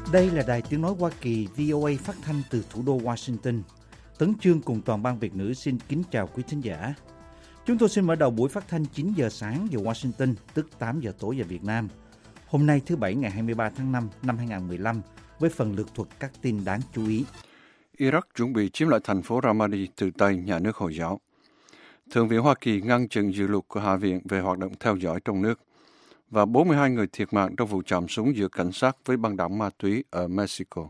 Đây là Đài Tiếng Nói Hoa Kỳ VOA phát thanh từ thủ đô Washington. Tấn Chương cùng toàn ban Việt ngữ xin kính chào quý thính giả. Chúng tôi xin mở đầu buổi phát thanh 9 giờ sáng giờ Washington, tức 8 giờ tối giờ Việt Nam. Hôm nay thứ Bảy ngày 23 tháng 5 năm 2015 với phần lược thuật các tin đáng chú ý. Iraq chuẩn bị chiếm lại thành phố Ramadi từ tay nhà nước Hồi giáo. Thượng viện Hoa Kỳ ngăn chặn dự luật của Hạ viện về hoạt động theo dõi trong nước. Và 42 người thiệt mạng trong vụ chạm súng giữa cảnh sát với băng đảng ma túy ở Mexico.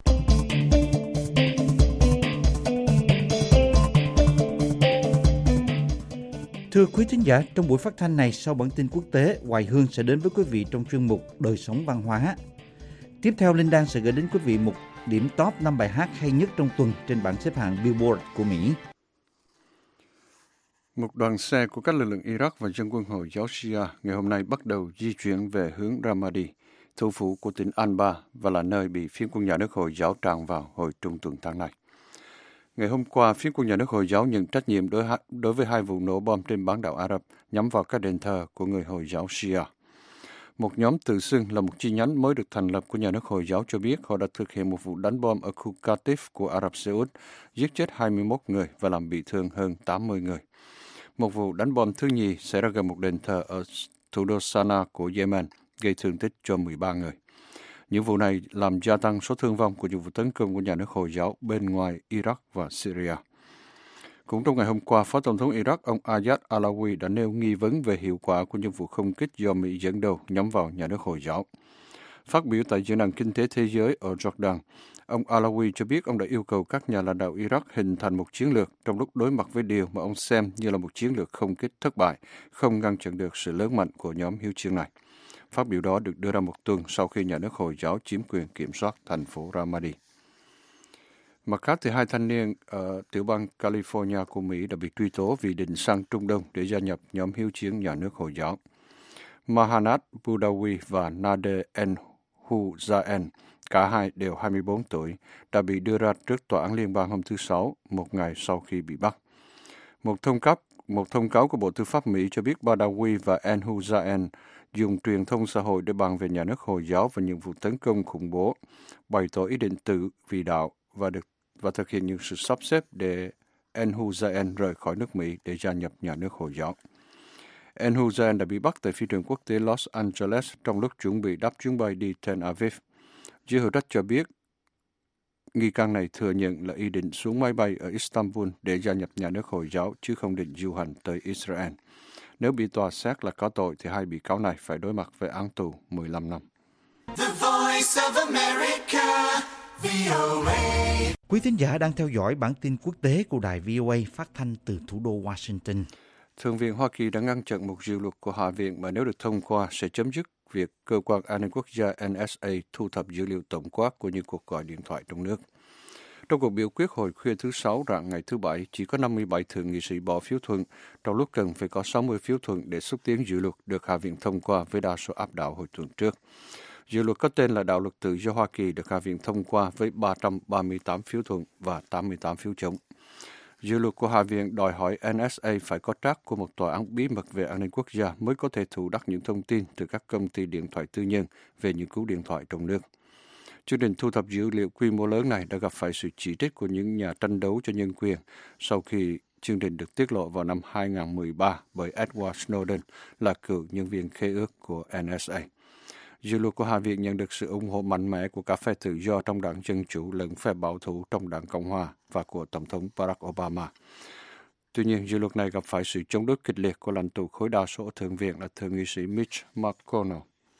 Thưa quý thính giả, trong buổi phát thanh này sau bản tin quốc tế, Hoài Hương sẽ đến với quý vị trong chuyên mục Đời sống văn hóa. Tiếp theo, Linh Đan sẽ gửi đến quý vị một điểm top 5 bài hát hay nhất trong tuần trên bảng xếp hạng Billboard của Mỹ. Một đoàn xe của các lực lượng Iraq và dân quân Hồi giáo Shia ngày hôm nay bắt đầu di chuyển về hướng Ramadi, thủ phủ của tỉnh Anbar và là nơi bị phiến quân nhà nước Hồi giáo tràn vào hồi trung tuần tháng này. Ngày hôm qua, phiến quân nhà nước Hồi giáo nhận trách nhiệm đối với 2 vụ nổ bom trên bán đảo Ả Rập nhắm vào các đền thờ của người Hồi giáo Shia. Một nhóm tự xưng là một chi nhánh mới được thành lập của nhà nước Hồi giáo cho biết họ đã thực hiện một vụ đánh bom ở khu Qatif của Ả Rập Xê Út, giết chết 21 người và làm bị thương hơn 80 người. Một vụ đánh bom thứ nhì xảy ra gần một đền thờ ở thủ đô Sanaa của Yemen, gây thương tích cho 13 người. Những vụ này làm gia tăng số thương vong của những vụ tấn công của nhà nước Hồi giáo bên ngoài Iraq và Syria. Cũng trong ngày hôm qua, Phó Tổng thống Iraq ông Ayad Alawi đã nêu nghi vấn về hiệu quả của những vụ không kích do Mỹ dẫn đầu nhắm vào nhà nước Hồi giáo. Phát biểu tại Diễn đàn Kinh tế Thế giới ở Jordan, ông Alawi cho biết ông đã yêu cầu các nhà lãnh đạo Iraq hình thành một chiến lược trong lúc đối mặt với điều mà ông xem như là một chiến lược không kích thất bại, không ngăn chặn được sự lớn mạnh của nhóm hiếu chiến này. Phát biểu đó được đưa ra một tuần sau khi nhà nước Hồi giáo chiếm quyền kiểm soát thành phố Ramadi. Mặt khác, thì 2 thanh niên ở tiểu bang California của Mỹ đã bị truy tố vì định sang Trung Đông để gia nhập nhóm hiếu chiến nhà nước Hồi giáo. Mahanat Budawi và Nader Enhuzaen, cả hai đều 24 tuổi, đã bị đưa ra trước tòa án liên bang hôm thứ Sáu, một ngày sau khi bị bắt. Một thông cáo của Bộ Tư pháp Mỹ cho biết Badawi và Enhuzaen dùng truyền thông xã hội để bàn về nhà nước Hồi giáo và những vụ tấn công khủng bố, bày tỏ ý định tự vì đạo và thực hiện những sự sắp xếp để Enhuzaen rời khỏi nước Mỹ để gia nhập nhà nước Hồi giáo. Enhuzaen đã bị bắt tại phi trường quốc tế Los Angeles trong lúc chuẩn bị đáp chuyến bay đi Tel Aviv. Giới hữu trách cho biết nghi can này thừa nhận là ý định xuống máy bay ở Istanbul để gia nhập nhà nước Hồi giáo chứ không định du hành tới Israel. Nếu bị tòa xét là có tội thì 2 bị cáo này phải đối mặt với án tù 15 năm. The Voice of America, VOA. Quý thính giả đang theo dõi bản tin quốc tế của đài VOA phát thanh từ thủ đô Washington. Thượng viện Hoa Kỳ đã ngăn chặn một dự luật của Hạ viện mà nếu được thông qua sẽ chấm dứt việc Cơ quan An ninh Quốc gia NSA thu thập dữ liệu tổng quát của những cuộc gọi điện thoại trong nước. Trong cuộc biểu quyết hồi khuya thứ Sáu rạng ngày thứ Bảy, chỉ có 57 thượng nghị sĩ bỏ phiếu thuận, trong lúc cần phải có 60 phiếu thuận để xúc tiến dự luật được Hạ viện thông qua với đa số áp đảo hồi tuần trước. Dự luật có tên là Đạo luật tự do Hoa Kỳ được Hạ viện thông qua với 338 phiếu thuận và 88 phiếu chống. Dự luật của Hạ viện đòi hỏi NSA phải có trắc của một tòa án bí mật về an ninh quốc gia mới có thể thu đắc những thông tin từ các công ty điện thoại tư nhân về những cú điện thoại trong nước. Chương trình thu thập dữ liệu quy mô lớn này đã gặp phải sự chỉ trích của những nhà tranh đấu cho nhân quyền sau khi chương trình được tiết lộ vào năm 2013 bởi Edward Snowden là cựu nhân viên khế ước của NSA. Dự luật của Hạ viện nhận được sự ủng hộ mạnh mẽ của cả phe tự do trong đảng Dân Chủ lẫn phe bảo thủ trong đảng Cộng Hòa và của Tổng thống Barack Obama. Tuy nhiên, dự luật này gặp phải sự chống đối kịch liệt của lãnh tụ khối đa số Thượng viện là Thượng nghị sĩ Mitch McConnell.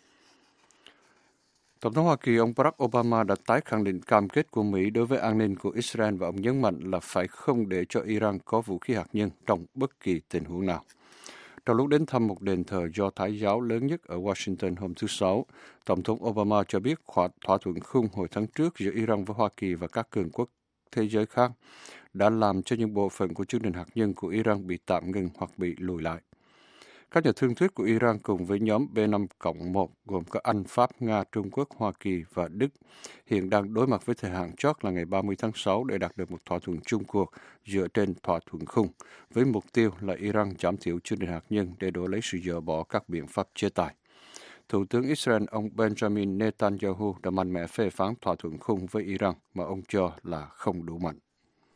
Tổng thống Hoa Kỳ ông Barack Obama đã tái khẳng định cam kết của Mỹ đối với an ninh của Israel và ông nhấn mạnh là phải không để cho Iran có vũ khí hạt nhân trong bất kỳ tình huống nào. Trong lúc đến thăm một đền thờ Do Thái giáo lớn nhất ở Washington hôm thứ Sáu, Tổng thống Obama cho biết thỏa thuận khung hồi tháng trước giữa Iran với Hoa Kỳ và các cường quốc thế giới khác đã làm cho những bộ phận của chương trình hạt nhân của Iran bị tạm ngừng hoặc bị lùi lại. Các nhà thương thuyết của Iran cùng với nhóm B5+1 gồm có Anh, Pháp, Nga, Trung Quốc, Hoa Kỳ và Đức hiện đang đối mặt với thời hạn chót là ngày 30 tháng 6 để đạt được một thỏa thuận chung cuộc dựa trên thỏa thuận khung, với mục tiêu là Iran giảm thiểu chương trình hạt nhân để đổi lấy sự dỡ bỏ các biện pháp chế tài. Thủ tướng Israel ông Benjamin Netanyahu đã mạnh mẽ phê phán thỏa thuận khung với Iran mà ông cho là không đủ mạnh.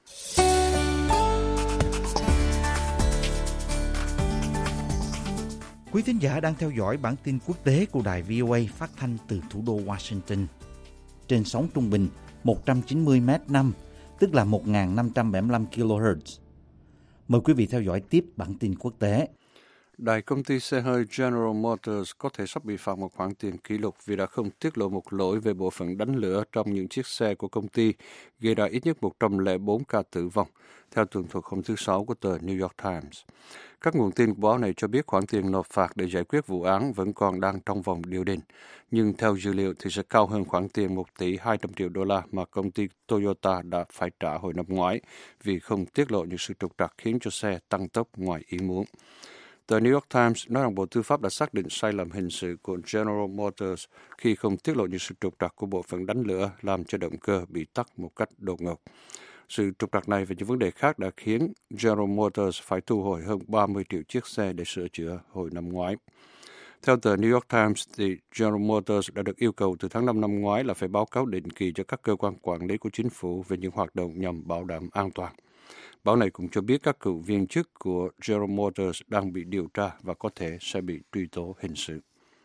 Quý thính giả đang theo dõi bản tin quốc tế của đài VOA phát thanh từ thủ đô Washington. Trên sóng trung bình 190 m/năm, tức là 1.575 kHz. Mời quý vị theo dõi tiếp bản tin quốc tế. Đại công ty xe hơi General Motors có thể sắp bị phạt một khoản tiền kỷ lục vì đã không tiết lộ một lỗi về bộ phận đánh lửa trong những chiếc xe của công ty, gây ra ít nhất 104 ca tử vong, theo tường thuật hôm thứ Sáu của tờ New York Times. Các nguồn tin của báo này cho biết khoản tiền nộp phạt để giải quyết vụ án vẫn còn đang trong vòng điều đình, nhưng theo dữ liệu thì sẽ cao hơn khoản tiền 1 tỷ 200 triệu đô la mà công ty Toyota đã phải trả hồi năm ngoái vì không tiết lộ những sự trục trặc khiến cho xe tăng tốc ngoài ý muốn. Tờ New York Times nói rằng Bộ Tư pháp đã xác định sai lầm hình sự của General Motors khi không tiết lộ những sự trục trặc của bộ phận đánh lửa làm cho động cơ bị tắt một cách đột ngột. Sự trục trặc này và những vấn đề khác đã khiến General Motors phải thu hồi hơn 30 triệu chiếc xe để sửa chữa hồi năm ngoái. Theo tờ New York Times, thì General Motors đã được yêu cầu từ tháng 5 năm ngoái là phải báo cáo định kỳ cho các cơ quan quản lý của chính phủ về những hoạt động nhằm bảo đảm an toàn. Báo này cũng cho biết các cựu viên chức của General Motors đang bị điều tra và có thể sẽ bị truy tố hình sự.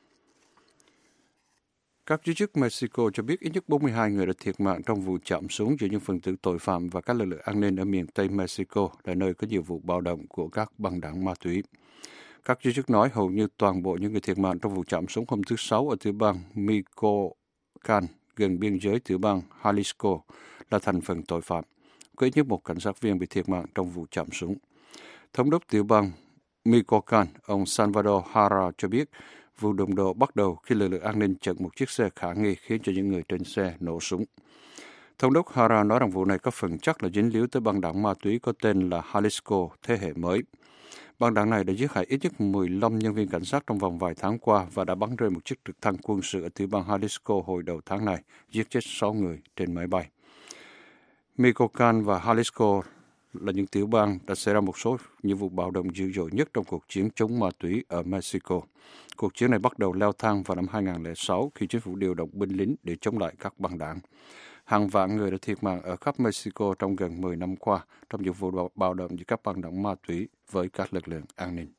Các giới chức Mexico cho biết ít nhất 42 người đã thiệt mạng trong vụ chạm súng giữa những phần tử tội phạm và các lực lượng an ninh ở miền Tây Mexico, là nơi có nhiều vụ bạo động của các băng đảng ma túy. Các giới chức nói hầu như toàn bộ những người thiệt mạng trong vụ chạm súng hôm thứ Sáu ở tiểu bang Michoacán, gần biên giới tiểu bang Jalisco, là thành phần tội phạm. Có ít nhất một cảnh sát viên bị thiệt mạng trong vụ chạm súng. Thống đốc tiểu bang Michoacán, ông Salvador Hara cho biết vụ đụng độ bắt đầu khi lực lượng an ninh chặn một chiếc xe khả nghi khiến cho những người trên xe nổ súng. Thống đốc Hara nói rằng vụ này có phần chắc là dính líu tới băng đảng ma túy có tên là Jalisco thế hệ mới. Băng đảng này đã giết hại ít nhất 15 nhân viên cảnh sát trong vòng vài tháng qua và đã bắn rơi một chiếc trực thăng quân sự ở tiểu bang Jalisco hồi đầu tháng này, giết chết 6 người trên máy bay. Michoacán và Jalisco là những tiểu bang đã xảy ra một số những vụ bạo động dữ dội nhất trong cuộc chiến chống ma túy ở Mexico. Cuộc chiến này bắt đầu leo thang vào năm 2006 khi chính phủ điều động binh lính để chống lại các băng đảng. Hàng vạn người đã thiệt mạng ở khắp Mexico trong gần 10 năm qua trong những vụ bạo động giữa các băng đảng ma túy với các lực lượng an ninh.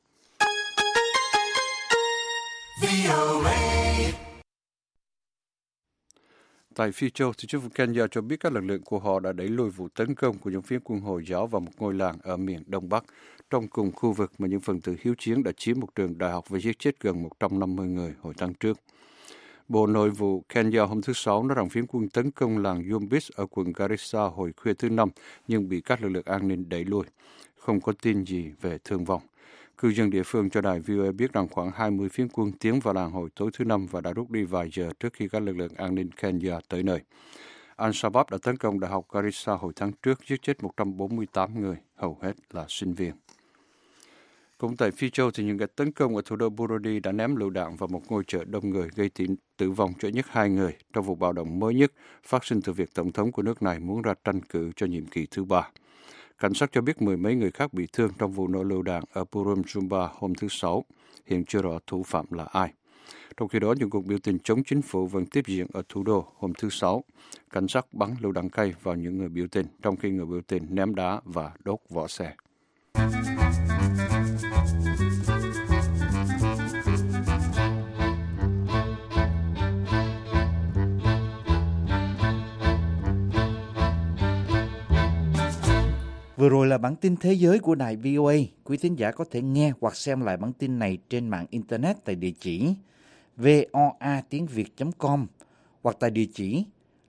Tại Phi Châu, thì chính phủ Kenya cho biết các lực lượng của họ đã đẩy lùi vụ tấn công của những phiến quân Hồi giáo vào một ngôi làng ở miền Đông Bắc, trong cùng khu vực mà những phần tử hiếu chiến đã chiếm một trường đại học và giết chết gần 150 người hồi tháng trước. Bộ Nội vụ Kenya hôm thứ Sáu nói rằng phiến quân tấn công làng Yumbis ở quận Garissa hồi khuya thứ Năm nhưng bị các lực lượng an ninh đẩy lùi. Không có tin gì về thương vong. Cư dân địa phương cho đài VOA biết rằng khoảng 20 phiến quân tiến vào làng hồi tối thứ Năm và đã rút đi vài giờ trước khi các lực lượng an ninh Kenya tới nơi. Al-Shabaab đã tấn công đại học Garissa hồi tháng trước, giết chết 148 người, hầu hết là sinh viên. Cũng tại Phi Châu, thì những kẻ tấn công ở thủ đô Burundi đã ném lựu đạn vào một ngôi chợ đông người, gây tử vong cho ít nhất 2 người trong vụ bạo động mới nhất phát sinh từ việc tổng thống của nước này muốn ra tranh cử cho nhiệm kỳ thứ 3. Cảnh sát cho biết 10 mấy người khác bị thương trong vụ nổ lựu đạn ở Bujumbura hôm thứ Sáu. Hiện chưa rõ thủ phạm là ai. Trong khi đó, những cuộc biểu tình chống chính phủ vẫn tiếp diễn ở thủ đô hôm thứ Sáu. Cảnh sát bắn lựu đạn cay vào những người biểu tình, trong khi người biểu tình ném đá và đốt vỏ xe. Vừa rồi là bản tin thế giới của đài VOA. Quý thính giả có thể nghe hoặc xem lại bản tin này trên mạng Internet tại địa chỉ voatiengviet.com hoặc tại địa chỉ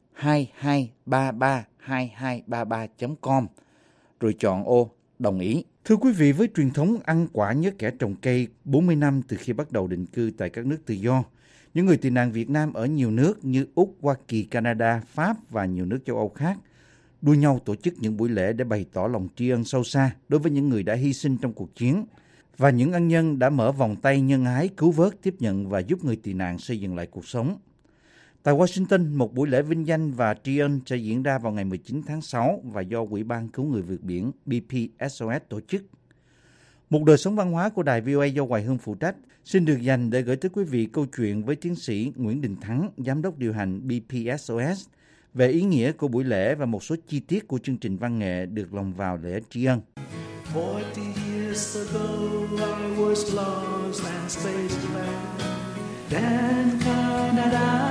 22332233.com rồi chọn ô đồng ý. Thưa quý vị, với truyền thống ăn quả nhớ kẻ trồng cây 40 năm từ khi bắt đầu định cư tại các nước tự do, những người tị nạn Việt Nam ở nhiều nước như Úc, Hoa Kỳ, Canada, Pháp và nhiều nước châu Âu khác đua nhau tổ chức những buổi lễ để bày tỏ lòng tri ân sâu xa đối với những người đã hy sinh trong cuộc chiến và những ân nhân đã mở vòng tay nhân ái cứu vớt, tiếp nhận và giúp người tị nạn xây dựng lại cuộc sống. Tại Washington, một buổi lễ vinh danh và tri ân sẽ diễn ra vào ngày 19 tháng 6 và do Ủy ban Cứu người vượt biển BPSOS tổ chức. Một đời sống văn hóa của đài VOA do Hoài Hương phụ trách xin được dành để gửi tới quý vị câu chuyện với tiến sĩ Nguyễn Đình Thắng, giám đốc điều hành BPSOS, về ý nghĩa của buổi lễ và một số chi tiết của chương trình văn nghệ được lồng vào lễ tri ân. 40 years ago I was lost and spaceland. Then Canada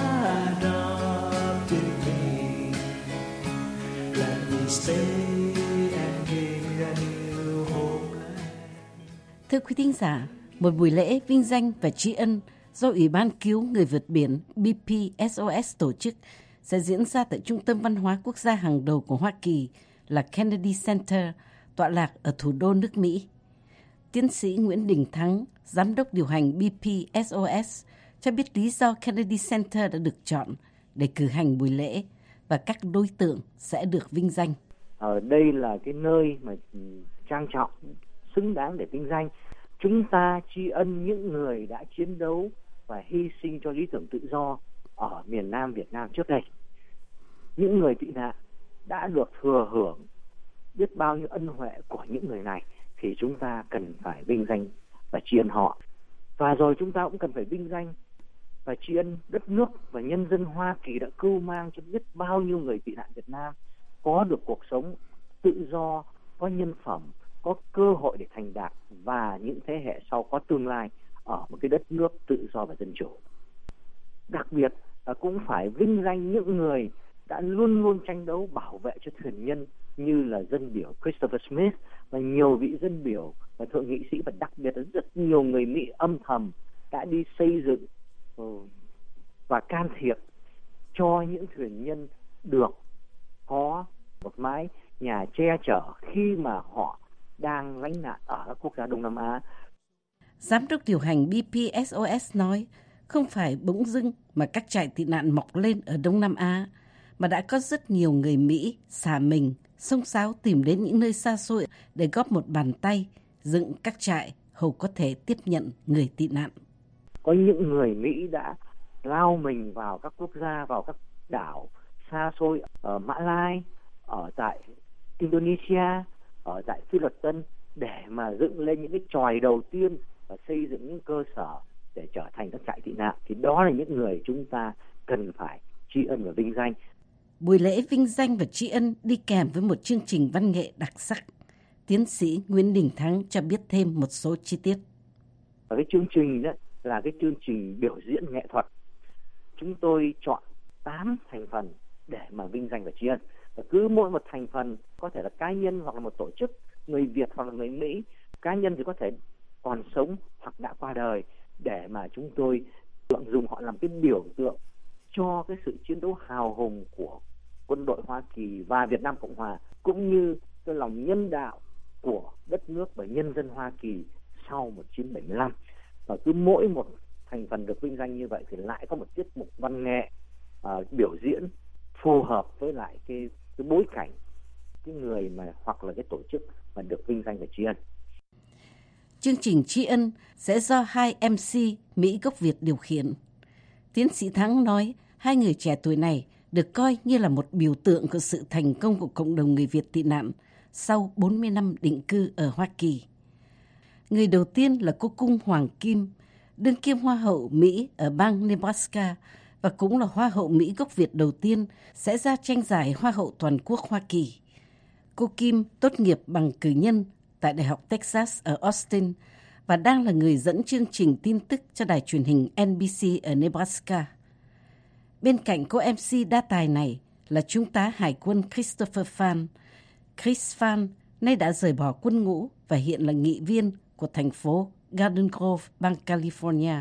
adopted me. Let me stay and give me a new homeland. Thưa quý thính giả, một buổi lễ vinh danh và tri ân do Ủy ban cứu người vượt biển BPSOS tổ chức sẽ diễn ra tại Trung tâm Văn hóa Quốc gia hàng đầu của Hoa Kỳ là Kennedy Center, tọa lạc ở thủ đô nước Mỹ. Tiến sĩ Nguyễn Đình Thắng, giám đốc điều hành BPSOS, cho biết lý do Kennedy Center đã được chọn để cử hành buổi lễ và các đối tượng sẽ được vinh danh. Ở đây là cái nơi mà trang trọng, xứng đáng để vinh danh. Chúng ta tri ân những người đã chiến đấu và hy sinh cho lý tưởng tự do ở miền Nam Việt Nam trước đây. Những người tị nạn đã được thừa hưởng biết bao nhiêu ân huệ của những người này, thì chúng ta cần phải vinh danh và tri ân họ. Và rồi chúng ta cũng cần phải vinh danh và tri ân đất nước và nhân dân Hoa Kỳ đã cưu mang cho biết bao nhiêu người tị nạn Việt Nam có được cuộc sống tự do, có nhân phẩm, có cơ hội để thành đạt, và những thế hệ sau có tương lai ở một cái đất nước tự do và dân chủ. Đặc biệt là cũng phải vinh danh những người đã luôn luôn tranh đấu bảo vệ cho thuyền nhân, như là dân biểu Christopher Smith và nhiều vị dân biểu và thượng nghị sĩ, và đặc biệt là rất nhiều người Mỹ âm thầm đã đi xây dựng và can thiệp cho những thuyền nhân được có một mái nhà che chở khi mà họ đang lánh nạn ở các quốc gia Đông Nam Á. Giám đốc điều hành BPSOS nói, không phải bỗng dưng mà các trại tị nạn mọc lên ở Đông Nam Á, mà đã có rất nhiều người Mỹ xả mình, xông xáo tìm đến những nơi xa xôi để góp một bàn tay, dựng các trại hầu có thể tiếp nhận người tị nạn. Có những người Mỹ đã lao mình vào các quốc gia, vào các đảo xa xôi ở Mã Lai, ở tại Indonesia, ở tại Philippines để mà dựng lên những cái chòi đầu tiên và xây dựng những cơ sở để trở thành các trại tị nạn. Thì đó là những người chúng ta cần phải tri ân và vinh danh. Buổi lễ vinh danh và tri ân đi kèm với một chương trình văn nghệ đặc sắc. Tiến sĩ Nguyễn Đình Thắng cho biết thêm một số chi tiết. Và cái chương trình đó là cái chương trình biểu diễn nghệ thuật. Chúng tôi chọn 8 thành phần để mà vinh danh và tri ân. Và cứ mỗi một thành phần có thể là cá nhân hoặc là một tổ chức, người Việt hoặc là người Mỹ. Cá nhân thì có thể còn sống hoặc đã qua đời, để mà chúng tôi dùng họ làm cái biểu tượng cho cái sự chiến đấu hào hùng của quân đội Hoa Kỳ và Việt Nam Cộng Hòa, cũng như cái lòng nhân đạo của đất nước và nhân dân Hoa Kỳ sau 1975. Và cứ mỗi một thành phần được vinh danh như vậy thì lại có một tiết mục văn nghệ biểu diễn phù hợp với lại cái bối cảnh, cái người mà hoặc là cái tổ chức mà được vinh danh và tri ân. Chương trình tri ân sẽ do 2 MC Mỹ gốc Việt điều khiển. Tiến sĩ Thắng nói 2 người trẻ tuổi này được coi như là một biểu tượng của sự thành công của cộng đồng người Việt tị nạn sau 40 năm định cư ở Hoa Kỳ. Người đầu tiên là cô Cung Hoàng Kim, đương kim Hoa hậu Mỹ ở bang Nebraska và cũng là Hoa hậu Mỹ gốc Việt đầu tiên sẽ ra tranh giải Hoa hậu toàn quốc Hoa Kỳ. Cô Kim tốt nghiệp bằng cử nhân tại Đại học Texas ở Austin và đang là người dẫn chương trình tin tức cho đài truyền hình NBC ở Nebraska. Bên cạnh cô MC đa tài này là Trung tá Hải quân Christopher Phan. Chris Phan nay đã rời bỏ quân ngũ và hiện là nghị viên của thành phố Garden Grove, bang California.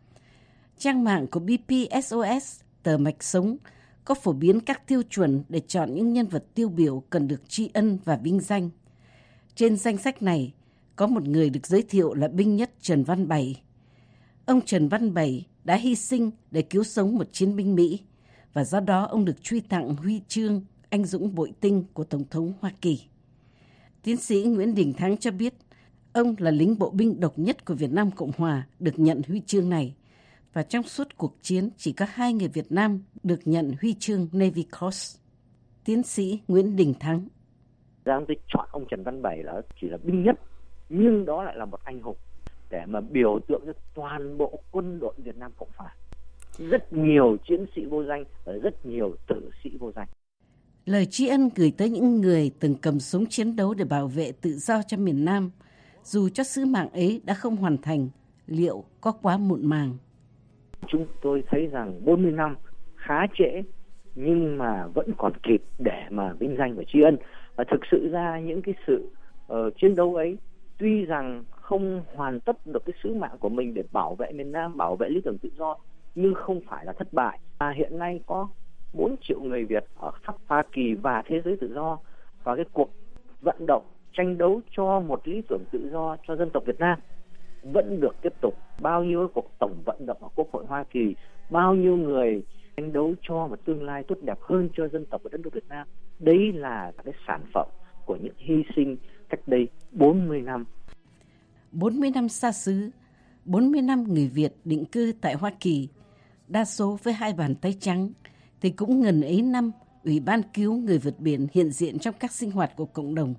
Trang mạng của BPSOS, tờ mạch sống, có phổ biến các tiêu chuẩn để chọn những nhân vật tiêu biểu cần được tri ân và vinh danh. Trên danh sách này, có một người được giới thiệu là binh nhất Trần Văn Bảy. Ông Trần Văn Bảy đã hy sinh để cứu sống một chiến binh Mỹ, và do đó ông được truy tặng huy chương Anh dũng bội tinh của Tổng thống Hoa Kỳ. Tiến sĩ Nguyễn Đình Thắng cho biết, ông là lính bộ binh độc nhất của Việt Nam Cộng Hòa được nhận huy chương này, và trong suốt cuộc chiến chỉ có 2 người Việt Nam được nhận huy chương Navy Cross. Tiến sĩ Nguyễn Đình Thắng. Tôi chọn ông Trần Văn Bảy là chỉ là binh nhất nhưng đó lại là một anh hùng để mà biểu tượng cho toàn bộ quân đội Việt Nam Cộng Hòa. Rất nhiều chiến sĩ vô danh và rất nhiều tử sĩ vô danh. Lời tri ân gửi tới những người từng cầm súng chiến đấu để bảo vệ tự do cho miền Nam, dù cho sứ mạng ấy đã không hoàn thành, liệu có quá muộn màng? Chúng tôi thấy rằng 40 năm khá trễ, nhưng mà vẫn còn kịp để mà vinh danh và tri ân. Và thực sự ra những cái sự chiến đấu ấy, tuy rằng không hoàn tất được cái sứ mạng của mình để bảo vệ miền Nam, bảo vệ lý tưởng tự do, nhưng không phải là thất bại. Hiện nay có 4 triệu người Việt ở khắp Hoa Kỳ và thế giới tự do, và cái cuộc vận động tranh đấu cho một lý tưởng tự do cho dân tộc Việt Nam vẫn được tiếp tục. Bao nhiêu cuộc tổng vận động ở Quốc hội Hoa Kỳ, bao nhiêu người tranh đấu cho một tương lai tốt đẹp hơn cho dân tộc và đất nước Việt Nam. Đấy là cái sản phẩm của những hy sinh cách đây 40 năm. 40 năm xa xứ, 40 năm người Việt định cư tại Hoa Kỳ, đa số với hai bàn tay trắng, thì cũng ngần ấy năm Ủy ban cứu người vượt biển hiện diện trong các sinh hoạt của cộng đồng.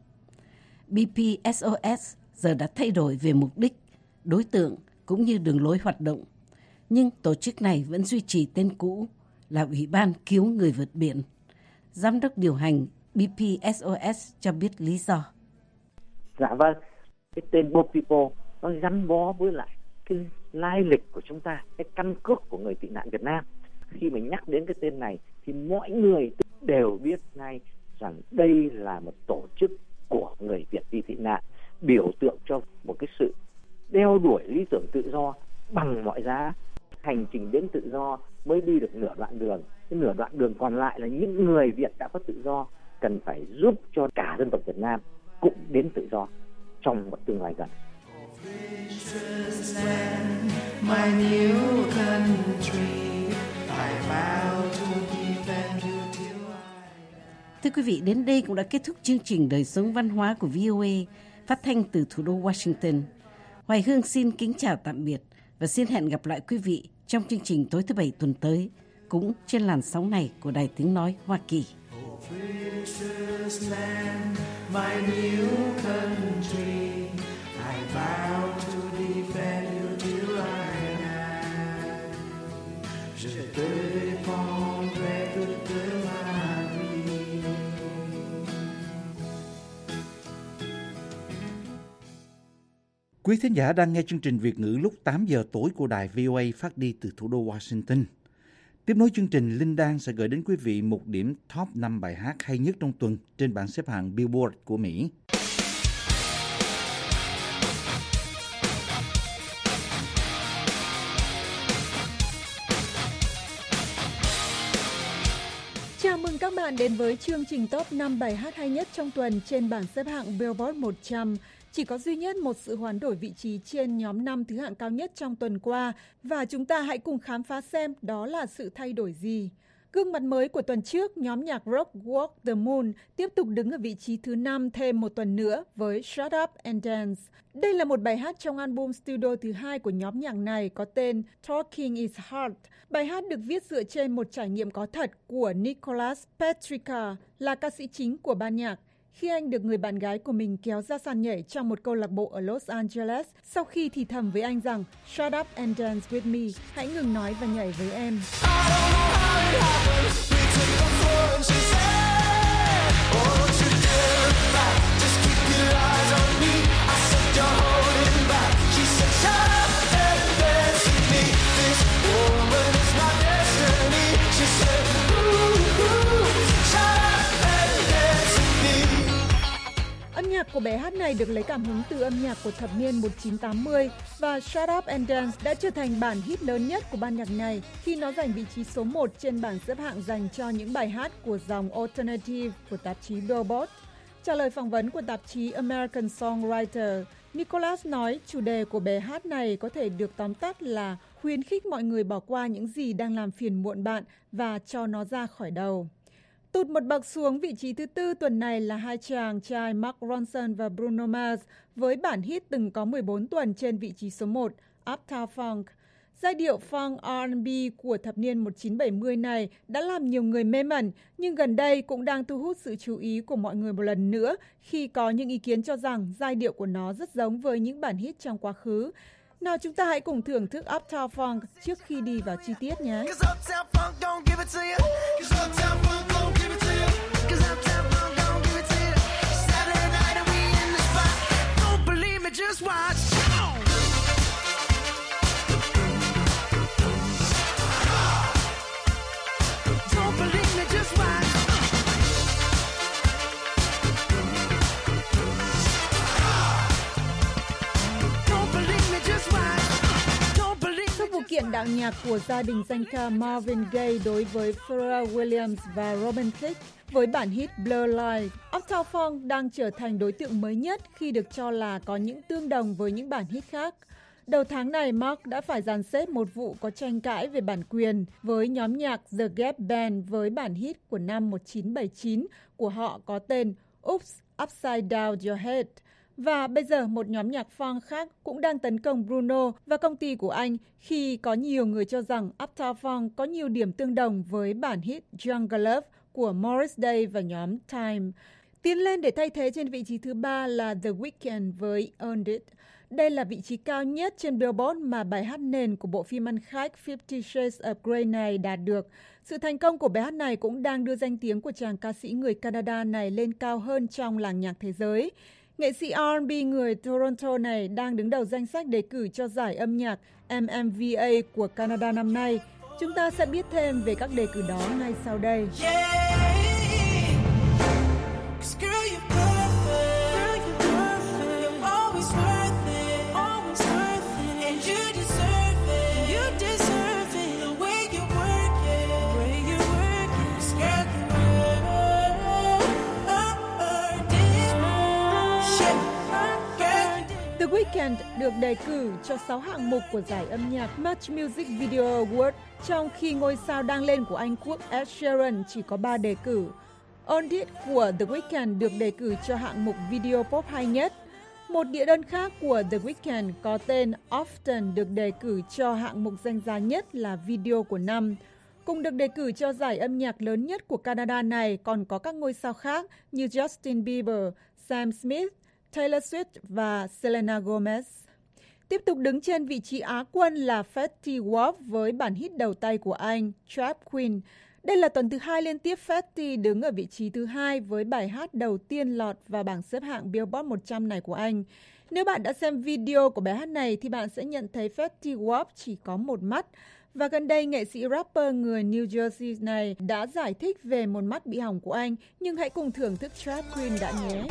BPSOS giờ đã thay đổi về mục đích, đối tượng cũng như đường lối hoạt động. Nhưng tổ chức này vẫn duy trì tên cũ là Ủy ban cứu người vượt biển. Giám đốc điều hành BPSOS cho biết lý do. Dạ vâng, cái tên Boat People nó gắn bó với lại cái lai lịch của chúng ta, cái căn cước của người tị nạn Việt Nam. Khi mình nhắc đến cái tên này thì mọi người đều biết ngay rằng đây là một tổ chức của người Việt đi tị nạn, biểu tượng cho một cái sự đeo đuổi lý tưởng tự do bằng mọi giá. Hành trình đến tự do mới đi được nửa đoạn đường, cái nửa đoạn đường còn lại là những người Việt đã có tự do cần phải giúp cho cả dân tộc Việt Nam cũng đến tự do trong một tương lai gần. Thưa quý vị, đến đây cũng đã kết thúc chương trình Đời sống văn hóa của VOA phát thanh từ thủ đô Washington. Hoài Hương xin kính chào tạm biệt và xin hẹn gặp lại quý vị trong chương trình tối thứ Bảy tuần tới, cũng trên làn sóng này của Đài Tiếng Nói Hoa Kỳ. Quý thính giả đang nghe chương trình Việt ngữ lúc 8 giờ tối của đài VOA phát đi từ thủ đô Washington. Tiếp nối chương trình, Linh Đan sẽ gửi đến quý vị một điểm top 5 bài hát hay nhất trong tuần trên bảng xếp hạng Billboard của Mỹ. Chào mừng các bạn đến với chương trình top 5 bài hát hay nhất trong tuần trên bảng xếp hạng Billboard 100. Chỉ có duy nhất một sự hoán đổi vị trí trên nhóm 5 thứ hạng cao nhất trong tuần qua, và chúng ta hãy cùng khám phá xem đó là sự thay đổi gì. Gương mặt mới của tuần trước, nhóm nhạc rock Walk the Moon tiếp tục đứng ở vị trí thứ 5 thêm một tuần nữa với Shut Up and Dance. Đây là một bài hát trong album studio thứ 2 của nhóm nhạc này có tên Talking is Hard. Bài hát được viết dựa trên một trải nghiệm có thật của Nicholas Petricka, là ca sĩ chính của ban nhạc, khi anh được người bạn gái của mình kéo ra sàn nhảy trong một câu lạc bộ ở Los Angeles sau khi thì thầm với anh rằng Shut up and dance with me, hãy ngừng nói và nhảy với em. Âm nhạc của bài hát này được lấy cảm hứng từ âm nhạc của thập niên 1980 và Shut Up and Dance đã trở thành bản hit lớn nhất của ban nhạc này khi nó giành vị trí số 1 trên bảng xếp hạng dành cho những bài hát của dòng Alternative của tạp chí Billboard. Trả lời phỏng vấn của tạp chí American Songwriter, Nicholas nói chủ đề của bài hát này có thể được tóm tắt là khuyến khích mọi người bỏ qua những gì đang làm phiền muộn bạn và cho nó ra khỏi đầu. Tụt một bậc xuống vị trí thứ 4 tuần này là hai chàng trai Mark Ronson và Bruno Mars với bản hit từng có 14 tuần trên vị trí số 1, Uptown Funk. Giai điệu funk R&B của thập niên 1970 này đã làm nhiều người mê mẩn, nhưng gần đây cũng đang thu hút sự chú ý của mọi người một lần nữa khi có những ý kiến cho rằng giai điệu của nó rất giống với những bản hit trong quá khứ. Nào chúng ta hãy cùng thưởng thức Uptown Funk trước khi đi vào chi tiết nhé. Kiện đạo nhạc của gia đình danh ca Marvin Gaye đối với Pharrell Williams và Robin Thicke với bản hit Blur Light. Uptown Funk đang trở thành đối tượng mới nhất khi được cho là có những tương đồng với những bản hit khác. Đầu tháng này, Mark đã phải dàn xếp một vụ có tranh cãi về bản quyền với nhóm nhạc The Gap Band với bản hit của năm 1979 của họ có tên Oops, Upside Down Your Head. Và bây giờ một nhóm nhạc funk khác cũng đang tấn công Bruno và công ty của anh khi có nhiều người cho rằng Uptown Funk có nhiều điểm tương đồng với bản hit Jungle Love của Morris Day và nhóm Time. Tiến lên để thay thế trên vị trí thứ 3 là The Weeknd với Earned It. Đây là vị trí cao nhất trên Billboard mà bài hát nền của bộ phim ăn khách 50 Shades of Grey này đạt được. Sự thành công của bài hát này cũng đang đưa danh tiếng của chàng ca sĩ người Canada này lên cao hơn trong làng nhạc thế giới. Nghệ sĩ R&B người Toronto này đang đứng đầu danh sách đề cử cho giải âm nhạc MMVA của Canada năm nay. Chúng ta sẽ biết thêm về các đề cử đó ngay sau đây. The Weeknd được đề cử cho 6 hạng mục của giải âm nhạc Much Music Video Award, trong khi ngôi sao đang lên của Anh Quốc Ed Sheeran chỉ có 3 đề cử. Earned It của The Weeknd được đề cử cho hạng mục video pop hay nhất. Một đĩa đơn khác của The Weeknd có tên Often được đề cử cho hạng mục danh giá nhất là video của năm. Cùng được đề cử cho giải âm nhạc lớn nhất của Canada này còn có các ngôi sao khác như Justin Bieber, Sam Smith, Taylor Swift và Selena Gomez. Tiếp tục đứng trên vị trí Á quân là Fetty Wap với bản hit đầu tay của anh, Trap Queen. Đây là tuần thứ 2 liên tiếp Fetty đứng ở vị trí thứ 2 với bài hát đầu tiên lọt vào bảng xếp hạng Billboard 100 này của anh. Nếu bạn đã xem video của bài hát này thì bạn sẽ nhận thấy Fetty Wap chỉ có một mắt. Và gần đây, nghệ sĩ rapper người New Jersey này đã giải thích về một mắt bị hỏng của anh, nhưng hãy cùng thưởng thức Trap Queen đã nhé.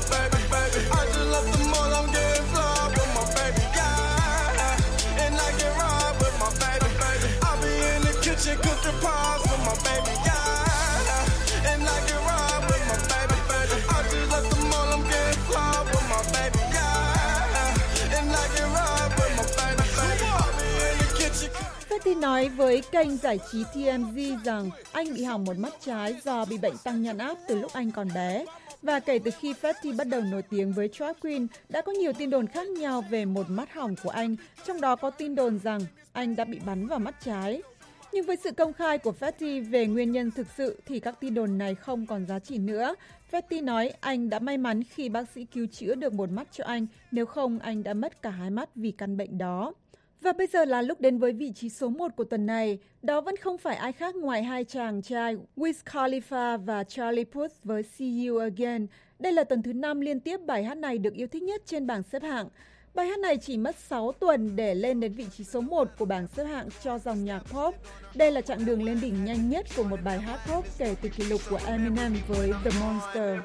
Fetty nói với kênh giải trí TMZ rằng anh bị hỏng một mắt trái do bị bệnh tăng nhãn áp từ lúc anh còn bé. Và kể từ khi Fetty bắt đầu nổi tiếng với Trap Queen, đã có nhiều tin đồn khác nhau về một mắt hỏng của anh, trong đó có tin đồn rằng anh đã bị bắn vào mắt trái. Nhưng với sự công khai của Fetty về nguyên nhân thực sự thì các tin đồn này không còn giá trị nữa. Fetty nói anh đã may mắn khi bác sĩ cứu chữa được một mắt cho anh, nếu không anh đã mất cả hai mắt vì căn bệnh đó. Và bây giờ là lúc đến với vị trí số 1 của tuần này. Đó vẫn không phải ai khác ngoài hai chàng trai Wiz Khalifa và Charlie Puth với See You Again. Đây là tuần thứ 5 liên tiếp bài hát này được yêu thích nhất trên bảng xếp hạng. Bài hát này chỉ mất 6 tuần để lên đến vị trí số 1 của bảng xếp hạng cho dòng nhạc pop. Đây là chặng đường lên đỉnh nhanh nhất của một bài hát pop kể từ kỷ lục của Eminem với The Monster.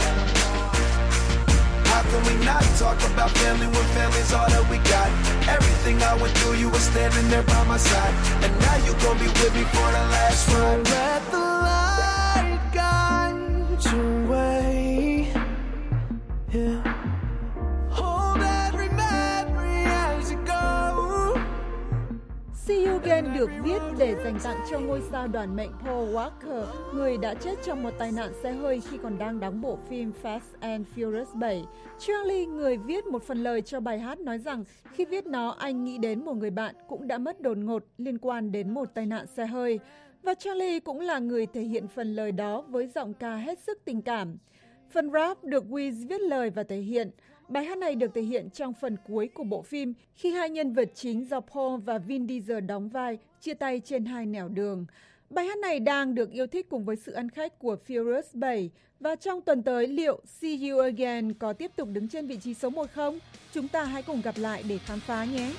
How can we not talk about family when family's all that we got? Everything I went through, you were standing there by my side. And now you gon' be with me for the last ride. So let the light guide your way. Yeah. See You Again được viết để dành tặng cho ngôi sao đoàn mệnh Paul Walker, người đã chết trong một tai nạn xe hơi khi còn đang đóng bộ phim Fast and Furious 7. Charlie, người viết một phần lời cho bài hát, nói rằng khi viết nó, anh nghĩ đến một người bạn cũng đã mất đột ngột liên quan đến một tai nạn xe hơi. Và Charlie cũng là người thể hiện phần lời đó với giọng ca hết sức tình cảm. Phần rap được Wiz viết lời và thể hiện. Bài hát này được thể hiện trong phần cuối của bộ phim khi hai nhân vật chính do Paul và Vin Diesel đóng vai chia tay trên hai nẻo đường. Bài hát này đang được yêu thích cùng với sự ăn khách của Furious 7. Và trong tuần tới, liệu See You Again có tiếp tục đứng trên vị trí số 1 không? Chúng ta hãy cùng gặp lại để khám phá nhé!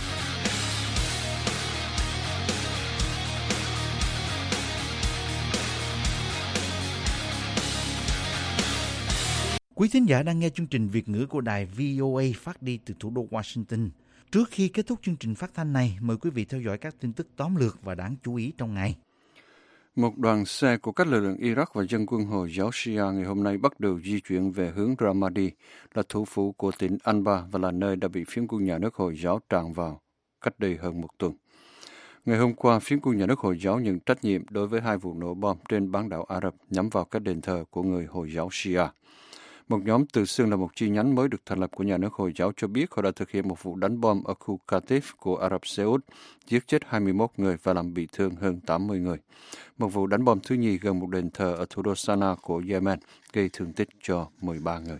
Quý thính giả đang nghe chương trình Việt ngữ của đài VOA phát đi từ thủ đô Washington. Trước khi kết thúc chương trình phát thanh này, mời quý vị theo dõi các tin tức tóm lược và đáng chú ý trong ngày. Một đoàn xe của các lực lượng Iraq và dân quân Hồi giáo Shia ngày hôm nay bắt đầu di chuyển về hướng Ramadi, là thủ phủ của tỉnh Anbar và là nơi đã bị phiến quân nhà nước Hồi giáo tràn vào cách đây hơn một tuần. Ngày hôm qua, phiến quân nhà nước Hồi giáo nhận trách nhiệm đối với 2 vụ nổ bom trên bán đảo Ả Rập nhắm vào các đền thờ của người Hồi giáo Shia. Một nhóm tự xưng là một chi nhánh mới được thành lập của nhà nước Hồi giáo cho biết họ đã thực hiện một vụ đánh bom ở khu Qatif của Ả Rập Xê Út, giết chết 21 người và làm bị thương hơn 80 người. Một vụ đánh bom thứ nhì gần một đền thờ ở thủ đô Sanaa của Yemen gây thương tích cho 13 người.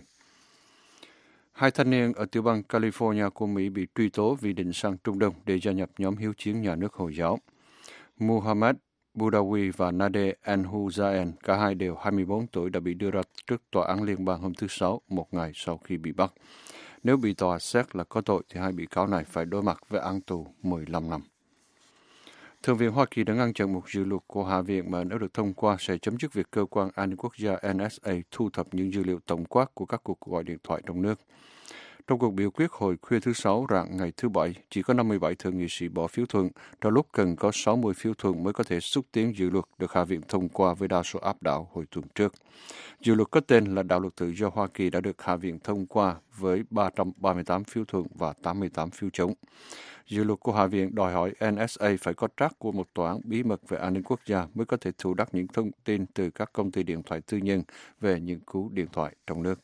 2 thanh niên ở tiểu bang California của Mỹ bị truy tố vì định sang Trung Đông để gia nhập nhóm hiếu chiến nhà nước Hồi giáo. Muhammad Boudawi và Nade Al-Huzaen, cả hai đều 24 tuổi, đã bị đưa ra trước tòa án liên bang hôm thứ Sáu, một ngày sau khi bị bắt. Nếu bị tòa xét là có tội thì 2 bị cáo này phải đối mặt với án tù 15 năm. Thượng viện Hoa Kỳ đã ngăn chặn một dự luật của Hạ viện mà nếu được thông qua sẽ chấm dứt việc cơ quan an ninh quốc gia NSA thu thập những dữ liệu tổng quát của các cuộc gọi điện thoại trong nước. Trong cuộc biểu quyết hồi khuya thứ Sáu rạng ngày thứ Bảy, chỉ có 57 thượng nghị sĩ bỏ phiếu thuận, trong lúc cần có 60 phiếu thuận mới có thể xúc tiến dự luật được Hạ viện thông qua với đa số áp đảo hồi tuần trước. Dự luật có tên là Đạo luật tự do Hoa Kỳ đã được Hạ viện thông qua với 338 phiếu thuận và 88 phiếu chống. Dự luật của Hạ viện đòi hỏi NSA phải có trắc của một tòa án bí mật về an ninh quốc gia mới có thể thu đắc những thông tin từ các công ty điện thoại tư nhân về những cú điện thoại trong nước.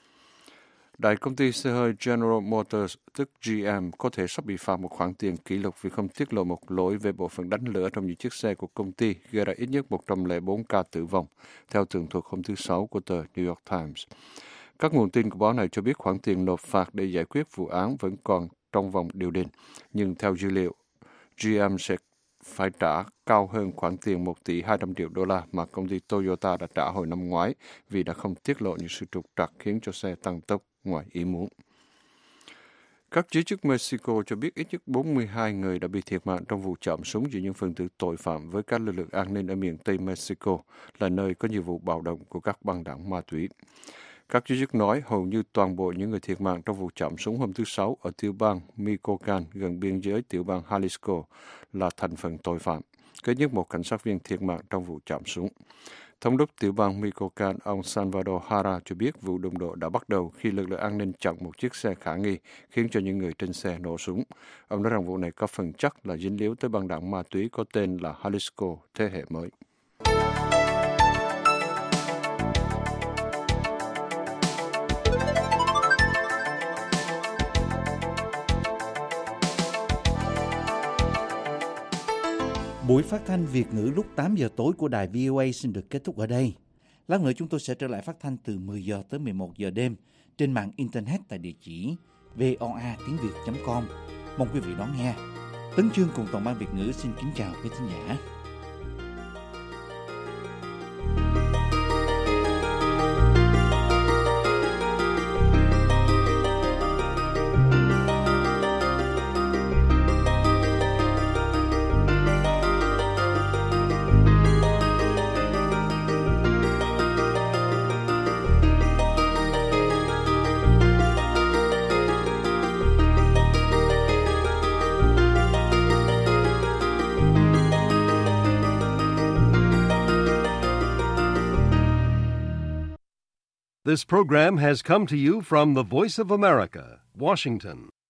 Đại công ty xe hơi General Motors, tức GM, có thể sắp bị phạt một khoản tiền kỷ lục vì không tiết lộ một lỗi về bộ phận đánh lửa trong những chiếc xe của công ty, gây ra ít nhất 104 ca tử vong, theo tường thuật hôm thứ Sáu của tờ New York Times. Các nguồn tin của báo này cho biết khoản tiền nộp phạt để giải quyết vụ án vẫn còn trong vòng điều đình, nhưng theo dữ liệu, GM sẽ phải trả cao hơn khoản tiền 1 tỷ 200 triệu đô la mà công ty Toyota đã trả hồi năm ngoái vì đã không tiết lộ những sự trục trặc khiến cho xe tăng tốc ngoài ý muốn. Các giới chức Mexico cho biết ít nhất 42 người đã bị thiệt mạng trong vụ chạm súng giữa những phần tử tội phạm với các lực lượng an ninh ở miền Tây Mexico, là nơi có nhiều vụ bạo động của các băng đảng ma túy. Các giới chức nói hầu như toàn bộ những người thiệt mạng trong vụ chạm súng hôm thứ Sáu ở tiểu bang Michoacán gần biên giới tiểu bang Jalisco là thành phần tội phạm. Có nhất một cảnh sát viên thiệt mạng trong vụ chạm súng. Thống đốc tiểu bang Michoacán ông Salvador Hara cho biết vụ đụng độ đã bắt đầu khi lực lượng an ninh chặn một chiếc xe khả nghi, khiến cho những người trên xe nổ súng. Ông nói rằng vụ này có phần chắc là dính líu tới băng đảng ma túy có tên là Jalisco thế hệ mới. Buổi phát thanh Việt ngữ lúc 8 giờ tối của đài VOA xin được kết thúc ở đây. Lát nữa chúng tôi sẽ trở lại phát thanh từ 10 giờ tới 11 giờ đêm trên mạng Internet tại địa chỉ voa.tiếng.việt.com. Mong quý vị đón nghe. Tấn Chương cùng toàn ban Việt ngữ xin kính chào quý khán giả. This program has come to you from the Voice of America, Washington.